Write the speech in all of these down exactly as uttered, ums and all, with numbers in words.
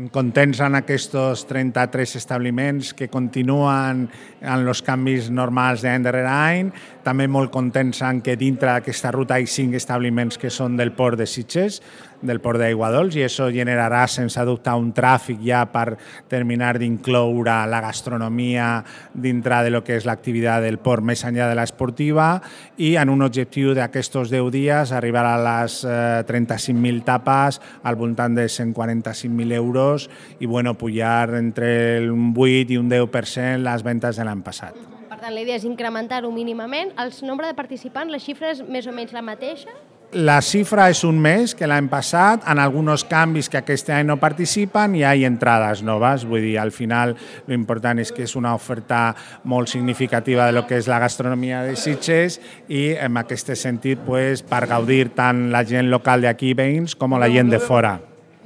contents en aquests trenta-tres establiments que continuen en els canvis normals d'any darrere any. També molt contents en que dintre d'aquesta ruta hi ha cinc establiments que són del port de Sitges, del port d'Aigua Dols, i això generarà sense dubte un tràfic ja per terminar d'incloure la gastronomia dintre de lo que és l'activitat del port més enllà de l'esportiva, i en un objectiu d'aquests deu dies arribar a les eh, trenta-cinc mil tapes al voltant de cent quaranta-cinc mil euros i bueno, pujar entre un vuit i un deu per cent les ventes de l'any passat. Per tant, la idea és incrementar-ho mínimament. El nombre de participants, la xifra és més o menys la mateixa? La xifra és un més que l'any passat, en alguns canvis que aquest any no participen i hi ha entrades noves, vull dir, al final l'important és que és una oferta molt significativa de lo que és la gastronomia de Sitges i en aquest sentit pues, per gaudir tant la gent local d'aquí veïns com la gent de fora.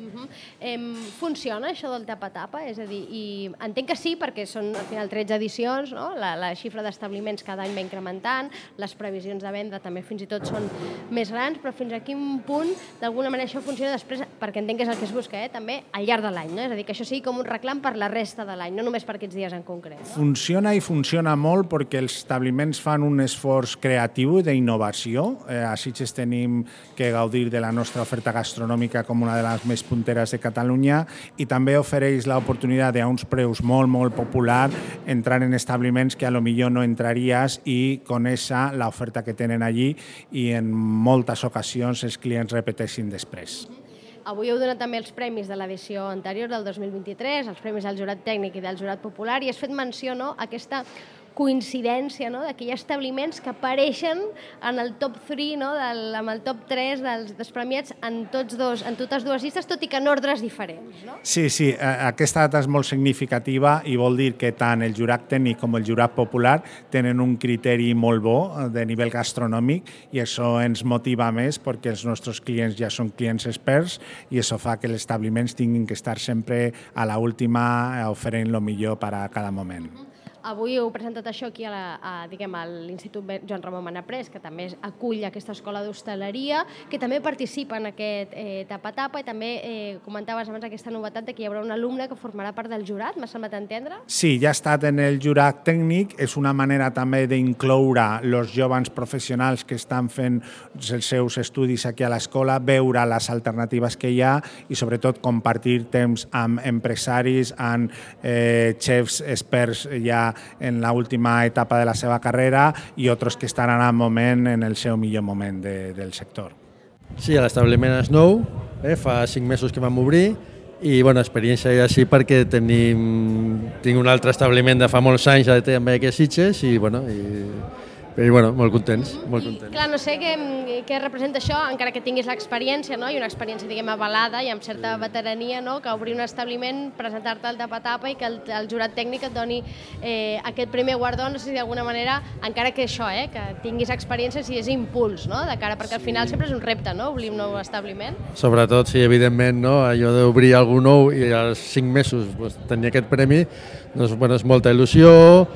Funciona això del tapa-tapa? És a dir, i entenc que sí, perquè són al final tretze edicions, no? la, la xifra d'establiments cada any va incrementant, les previsions de venda també fins i tot són més grans, però fins a quin punt d'alguna manera això funciona després, perquè entenc que és el que es busca, eh? també al llarg de l'any, no? És a dir, que això sigui com un reclam per la resta de l'any, no només per aquests dies en concret. No? Funciona i funciona molt perquè els establiments fan un esforç creatiu d'innovació. Eh, a Sitges tenim que gaudir de la nostra oferta gastronòmica com una de les més punteres de Catalunya i també ofereix l'oportunitat a uns preus molt, molt populars entrar en establiments que a lo millor no entraries i conèixer l'oferta que tenen allí i en moltes ocasions els clients repeteixin després. Avui heu donat també els premis de l'edició anterior del dos mil vint-i-tres, els premis del jurat tècnic i del jurat popular, i has fet menció no, a aquesta coincidència no, que hi ha establiments que apareixen en el top tres, no, del, amb el top tres dels, dels premiats en, tots dos, en totes dues llistes, tot i que en ordres diferents. No? Sí, sí, aquesta data és molt significativa i vol dir que tant el jurat tècnic com el jurat popular tenen un criteri molt bo de nivell gastronòmic i això ens motiva més perquè els nostres clients ja són clients experts i això fa que els establiments tinguin que estar sempre a l'última oferint el millor per a cada moment. Avui heu presentat això aquí a, la, a, diguem, a l'Institut Joan Ramon Manaprés, que també acull aquesta escola d'hostaleria, que també participa en aquest eh, tapa-tapa i també eh, comentaves abans aquesta novetat de que hi haurà un alumne que formarà part del jurat, m'ha semblat entendre? Sí, ja ha estat en el jurat tècnic, és una manera també d'incloure els joves professionals que estan fent els seus estudis aquí a l'escola, veure les alternatives que hi ha i sobretot compartir temps amb empresaris, amb eh, xefs experts ja en l'última etapa de la seva carrera i altres que estan en el moment, en el seu millor moment de, del sector. Sí, l'establiment és nou, eh, fa cinc mesos que vam obrir i bona experiència ja sí perquè tenim, tinc un altre establiment de fa molts anys també aquí a Sitges i bueno, i, i bueno, molt contents, molt contents. I, clar, no sé què, què representa això, encara que tinguis l'experiència, no? I una experiència, diguem, avalada i amb certa veterania, no? Que obrir un establiment, presentar-te al tapa-tapa i que el, el jurat tècnic et doni eh, aquest primer guardó, no sé si d'alguna manera, encara que això, eh, que tinguis experiència, si és impuls, no? De cara, perquè al final sempre és un repte, no? Obrir un nou establiment. Sobretot, sí, evidentment, no? Allò d'obrir algú nou i als cinc mesos pues, tenir aquest premi, doncs, bueno, és molta il·lusió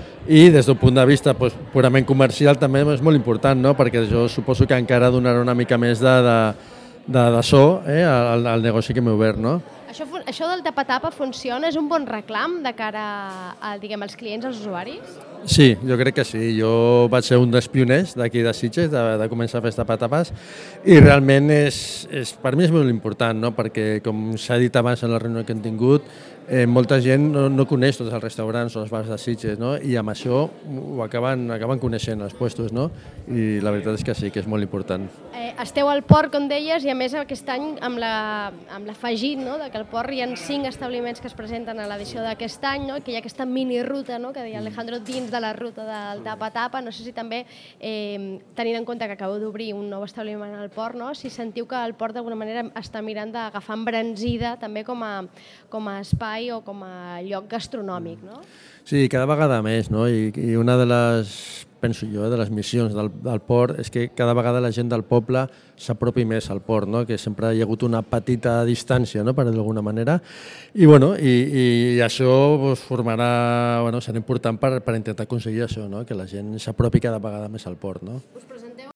i des d'un punt de vista pues, purament comercial també és molt important, no? Perquè jo suposo que encara donarà una mica més de, de, de, de so eh, al, al negoci que m'he obert. No? Això, això del tapa-tapa funciona? És un bon reclam de cara a, diguem, als clients, als usuaris? Sí, jo crec que sí. Jo vaig ser un dels pioners d'aquí de Sitges, de, de començar a fer tapa-tapes, i realment és, és, per mi és molt important, no? Perquè, com s'ha dit abans en la reunió que hem tingut, eh, molta gent no, no coneix tots els restaurants o els bars de Sitges, no? I amb això ho acaben, acaben coneixent els puestos, no? I la veritat és que sí, que és molt important. Eh, esteu al port, com deies, i a més aquest any amb l'afegit, no? De que al port hi ha cinc establiments que es presenten a l'edició d'aquest any, no? Que hi ha aquesta miniruta, no? Que deia Alejandro, dins de la ruta del tapa-tapa. No sé si també, eh, tenint en compte que acabeu d'obrir un nou establiment al port, no? Si sentiu que el port d'alguna manera està mirant d'agafar embranzida també com a, com a espai o com a lloc gastronòmic, no? Sí, cada vegada més, no? I, i una de les, penso jo, de les missions del, del port és que cada vegada la gent del poble s'apropi més al port, no? Que sempre hi ha hagut una petita distància, no? Per d'alguna manera. I, bueno, i, i això pues, formarà, bueno, serà important per, per intentar aconseguir això, no? Que la gent s'apropi cada vegada més al port, no? Us